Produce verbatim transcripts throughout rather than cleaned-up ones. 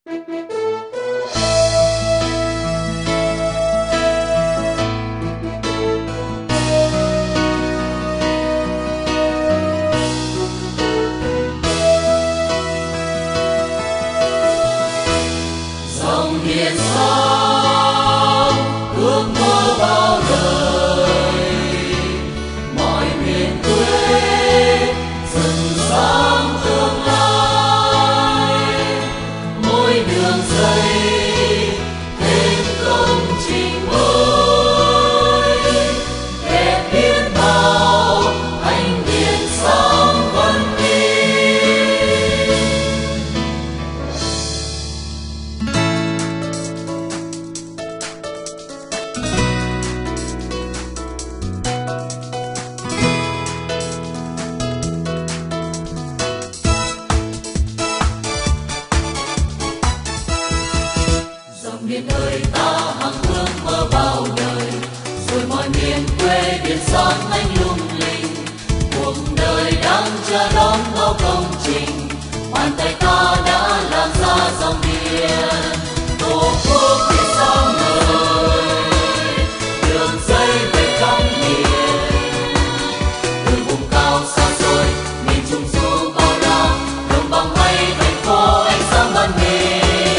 dòng biển sông ước mơ bao đời, mọi miền quê dần sáng tương lai, mỗi đường dây thêm công trình mới, đẹp biết bao ánh điện sáng văn minh. Dòng biển ơi ta hằng ước mơ bao đời, rồi mọi miền quê biển sáng anh lung linh. Cuộc đời đang chờ đón bao công trình, bàn tay ta đã làm ra dòng biển. Tổ quốc biển sáng ngời, đường dây về khắp miền. Từ vùng cao xa xôi, miền trung du bao la, đồng bằng hay thành phố ánh sáng ban mình.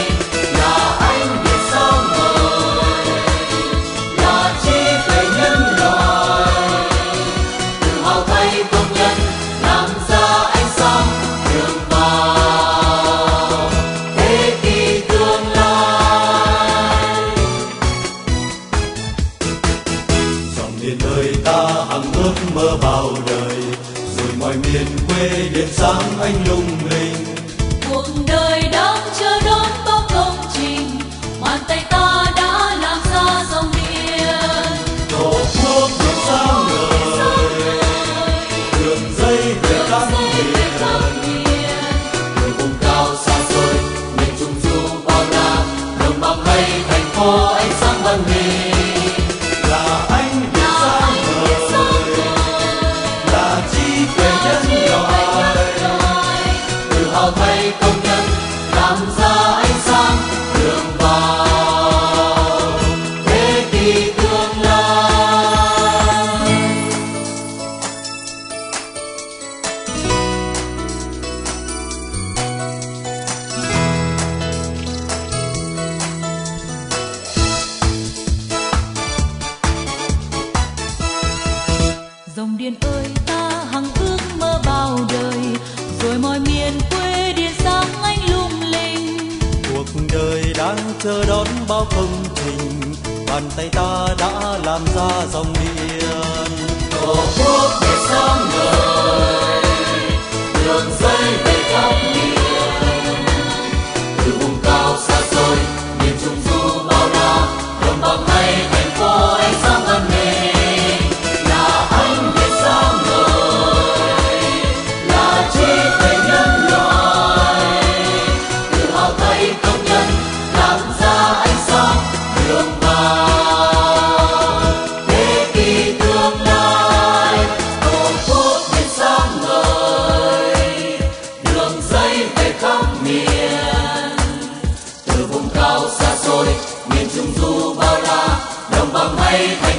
Biển ơi ta hằng ước mơ bao đời, rồi mọi miền quê điện sáng anh lung linh. Cuộc đời đang chờ đón bao công trình, bàn tay ta đã làm ra dòng biển. Tổ quốc biển sáng ngời, đường dây về khắp miền. Từ vùng cao xa xôi, miền trung du bao la, đồng bằng hay thành phố ánh sáng ban mình. Là anh thay công nhân làm ra ánh sáng đường vào thế kỷ tương lai. Dòng điện ơi ta hằng ước mơ bao đời, rồi mọi miền quê điện sáng anh lung linh. Cuộc đời đang chờ đón bao công trình, bàn tay ta đã làm ra dòng điện. Tổ quốc biển sáng ngời, đường dây về khắp miền. Từ vùng cao xa xôi, miền trung du bao la, đồng bằng hay thành phố ánh sáng ban mình. Là ánh điện sáng ngời, là trí tuệ nhân loại, tự hào tay công nhân làm ra ánh sáng đường vào thế kỷ tương lai. Tổ quốc biển sáng ngời, đường dây về khắp miền. Từ vùng cao xa xôi, miền trung du bao la, đồng bằng hay thành